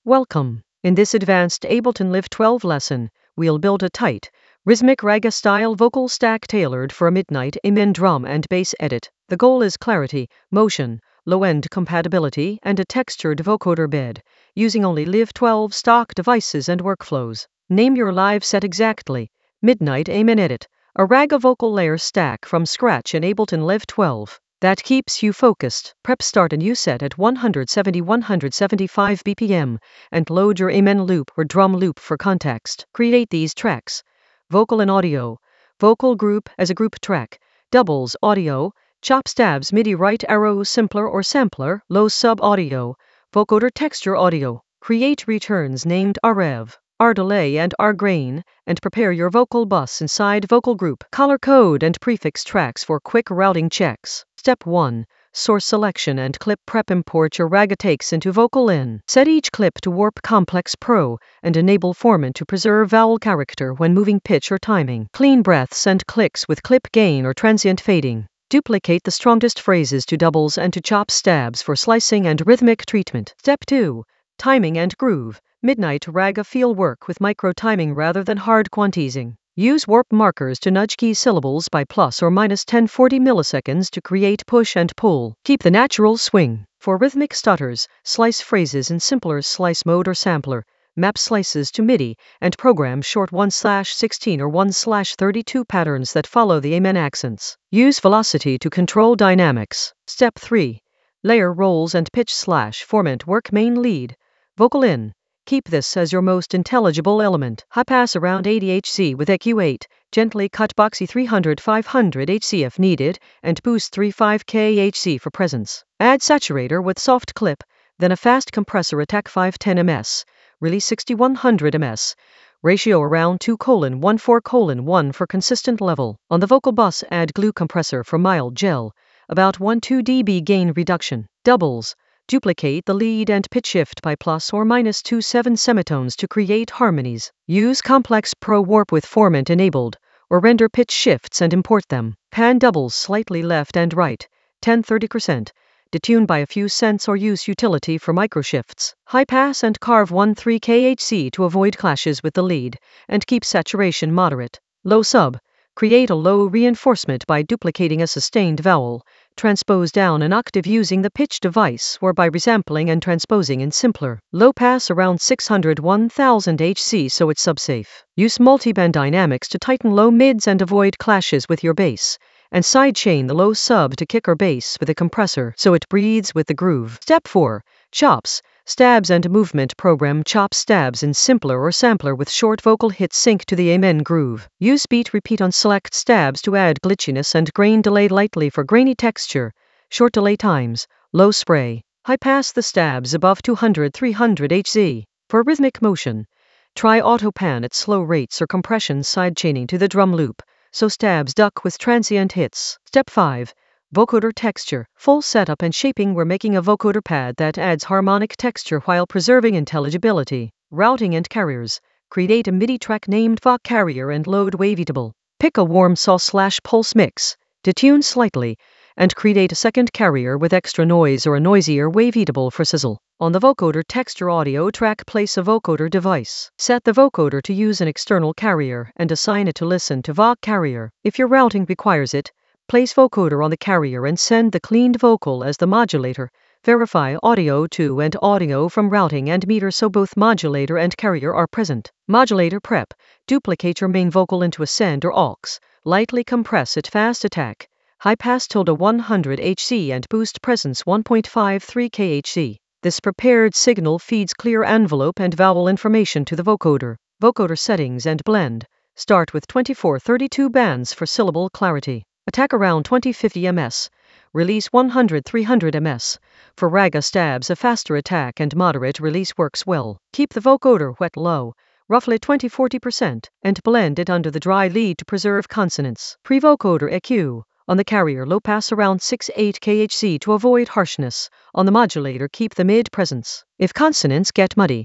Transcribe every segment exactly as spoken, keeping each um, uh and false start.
Welcome. In this advanced Ableton Live twelve lesson, we'll build a tight, rhythmic raga-style vocal stack tailored for a midnight amen drum and bass edit. The goal is clarity, motion, low-end compatibility, and a textured vocoder bed, using only Live twelve stock devices and workflows. Name your live set exactly. Midnight Amen Edit, a raga vocal layer stack from scratch in Ableton Live twelve. That keeps you focused. Prep start a new set at one seventy to one seventy-five B P M and load your amen loop or drum loop for context. Create these tracks. Vocal and audio. Vocal group as a group track. Doubles audio. Chop stabs MIDI right arrow simpler or sampler. Low sub audio. Vocoder texture audio. Create returns named Rev, R delay and R grain, and prepare your vocal bus inside vocal group. Color code and prefix tracks for quick routing checks. Step one. Source selection and clip prep. Import your raga takes into VocalIn. Set each clip to Warp Complex Pro and enable Formant to preserve vowel character when moving pitch or timing. Clean breaths and clicks with clip gain or transient fading. Duplicate the strongest phrases to doubles and to chop stabs for slicing and rhythmic treatment. Step two. Timing and groove. Midnight raga feel work with micro timing rather than hard quantizing. Use warp markers to nudge key syllables by plus or minus ten to forty milliseconds to create push and pull. Keep the natural swing. For rhythmic stutters, slice phrases in simpler slice mode or sampler. Map slices to MIDI and program short one sixteen or one thirty-two patterns that follow the amen accents. Use velocity to control dynamics. Step three. Layer rolls and pitch slash Formant work main lead. VocalIn. Keep this as your most intelligible element. High pass around eighty hertz with E Q eight, gently cut boxy three hundred to five hundred hertz if needed, and boost thirty-five kilohertz for presence. Add saturator with soft clip, then a fast compressor attack five ten millimeters, release sixty-one hundred millimeters, ratio around two to one four to one for consistent level. On the vocal bus add glue compressor for mild gel, about one to two decibels gain reduction. Doubles. Duplicate the lead and pitch shift by plus or minus two seven semitones to create harmonies. Use Complex Pro Warp with Formant enabled, or render pitch shifts and import them. Pan doubles slightly left and right, ten to thirty percent. Detune by a few cents or use utility for microshifts. High pass and carve one to three kilohertz to avoid clashes with the lead, and keep saturation moderate. Low sub. Create a low reinforcement by duplicating a sustained vowel. Transpose down an octave using the pitch device or by resampling and transposing in simpler. Low pass around six hundred to one thousand hertz so it's subsafe. Use multiband dynamics to tighten low mids and avoid clashes with your bass. And sidechain the low sub to kick or bass with a compressor so it breathes with the groove. Step four. Chops, stabs and movement. Program chop stabs in simpler or sampler with short vocal hits sync to the amen groove. Use beat repeat on select stabs to add glitchiness and grain delay lightly for grainy texture. Short delay times, low spray. High pass the stabs above two hundred to three hundred hertz. For rhythmic motion, try auto pan at slow rates or compression sidechaining to the drum loop, so stabs duck with transient hits. Step five. Vocoder texture. Full setup and shaping. We're making a vocoder pad that adds harmonic texture while preserving intelligibility. Routing and carriers. Create a MIDI track named Voc Carrier and load Waveatable. Pick a warm saw slash pulse mix, detune slightly, and create a second carrier with extra noise or a noisier Waveatable for sizzle. On the vocoder texture audio track, place a vocoder device. Set the vocoder to use an external carrier and assign it to listen to Voc Carrier. If your routing requires it, place vocoder on the carrier and send the cleaned vocal as the modulator. Verify audio to and audio from routing and meter so both modulator and carrier are present. Modulator prep. Duplicate your main vocal into a send or aux. Lightly compress it fast attack. High pass tilde one hundred hertz and boost presence one point five three kilohertz. This prepared signal feeds clear envelope and vowel information to the vocoder. Vocoder settings and blend. Start with twenty-four thirty-two bands for syllable clarity. Attack around twenty fifty millimeters. Release one hundred to three hundred millimeters. For raga stabs, a faster attack and moderate release works well. Keep the vocoder wet low, roughly twenty to forty percent, and blend it under the dry lead to preserve consonants. Pre-vocoder E Q. On the carrier, low pass around six to eight kilohertz to avoid harshness. On the modulator, keep the mid presence. If consonants get muddy,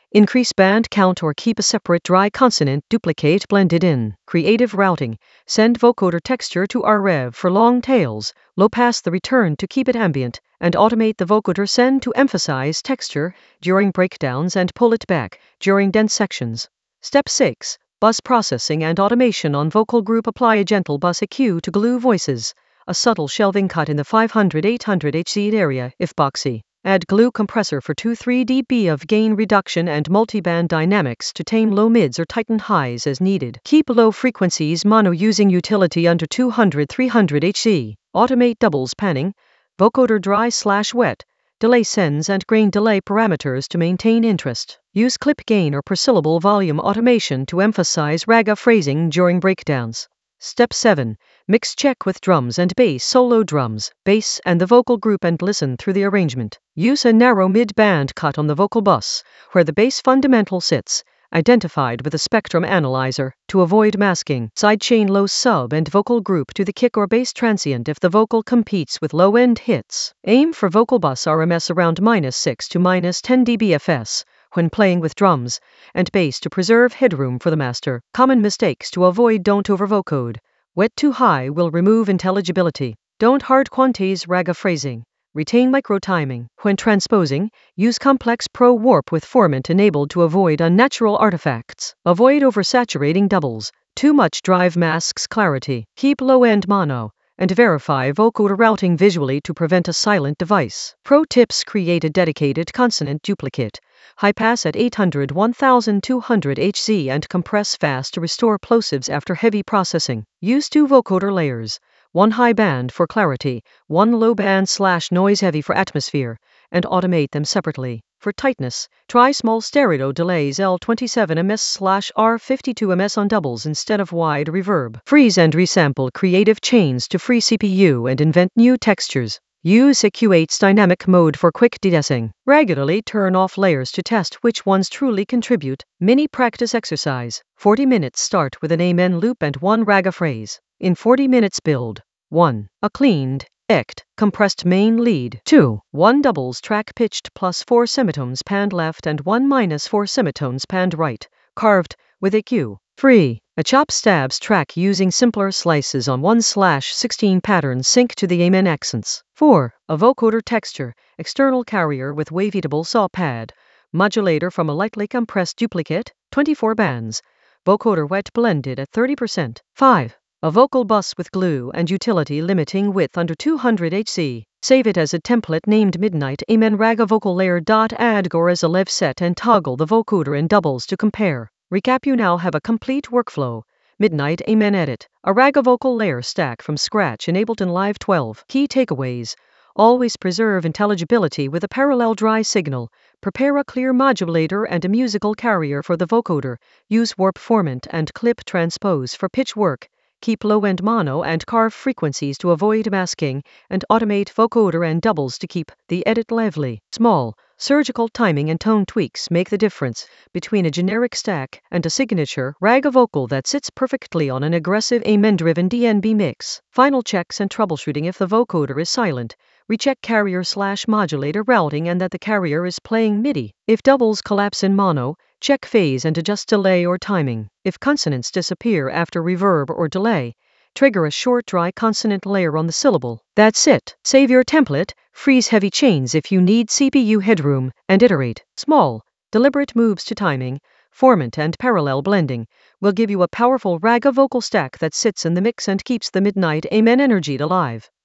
Increase band count or keep a separate dry consonant duplicate blended in. Creative routing. Send vocoder texture to R Rev for long tails. Low pass the return to keep it ambient, and automate the vocoder send to emphasize texture during breakdowns and pull it back during dense sections. Step six. Bus processing and automation on vocal group. Apply a gentle bus E Q to glue voices. A subtle shelving cut in the five hundred to eight hundred hertz area if boxy. Add glue compressor for two to three decibels of gain reduction and multiband dynamics to tame low mids or tighten highs as needed. Keep low frequencies mono using utility under two hundred to three hundred hertz. Automate doubles panning, vocoder dry slash wet, delay sends and grain delay parameters to maintain interest. Use clip gain or per syllable volume automation to emphasize raga phrasing during breakdowns. Step seven. Mix check with drums and bass solo drums, bass and the vocal group and listen through the arrangement. Use a narrow mid-band cut on the vocal bus, where the bass fundamental sits, identified with a spectrum analyzer, to avoid masking. Sidechain low sub and vocal group to the kick or bass transient if the vocal competes with low-end hits. Aim for vocal bus R M S around minus six to minus ten decibels F S. When playing with drums and bass to preserve headroom for the master. Common mistakes to avoid: don't overvocode. Wet too high will remove intelligibility. Don't hard quantize raga phrasing. Retain micro timing. When transposing, use complex pro warp with formant enabled to avoid unnatural artifacts. Avoid oversaturating doubles. Too much drive masks clarity. Keep low-end mono. And verify vocoder routing visually to prevent a silent device. Pro tips: create a dedicated consonant duplicate. High pass at eight hundred to twelve hundred hertz and compress fast to restore plosives after heavy processing. Use two vocoder layers, one high band for clarity, one low band slash noise heavy for atmosphere, and automate them separately. For tightness, try small stereo delays L twenty-seven millimeters slash R fifty-two millimeters on doubles instead of wide reverb. Freeze and resample creative chains to free C P U and invent new textures. Use E Q eight's dynamic mode for quick de-dessing. Regularly turn off layers to test which ones truly contribute. Mini practice exercise. forty minutes. Start with an amen loop and one raga phrase. In forty minutes build. one. A cleaned, ect, compressed main lead. two. one doubles track pitched plus four semitones panned left and one minus four semitones panned right, carved with E Q. three. A chop stabs track using simpler slices on one slash sixteen pattern sync to the amen accents. four. A vocoder texture, external carrier with waveable saw pad, modulator from a lightly compressed duplicate, twenty-four bands, vocoder wet blended at thirty percent. five. A vocal bus with glue and utility limiting width under two hundred hertz. Save it as a template named Midnight Amen Raga Vocal Layer. Add Gore as a lev set and toggle the vocoder in doubles to compare. Recap: you now have a complete workflow. Midnight Amen Edit, a raga vocal layer stack from scratch in Ableton Live twelve. Key takeaways: always preserve intelligibility with a parallel dry signal. Prepare a clear modulator and a musical carrier for the vocoder. Use warp formant and clip transpose for pitch work. Keep low-end mono and carve frequencies to avoid masking, and automate vocoder and doubles to keep the edit lively. Small, surgical timing and tone tweaks make the difference between a generic stack and a signature raga vocal that sits perfectly on an aggressive amen-driven D N B mix. Final checks and troubleshooting: if the vocoder is silent, recheck carrier slash modulator routing and that the carrier is playing MIDI. If doubles collapse in mono, check phase and adjust delay or timing. If consonants disappear after reverb or delay, trigger a short dry consonant layer on the syllable. That's it. Save your template, freeze heavy chains if you need C P U headroom, and iterate. Small, deliberate moves to timing, formant and parallel blending will give you a powerful raga vocal stack that sits in the mix and keeps the Midnight Amen energy alive.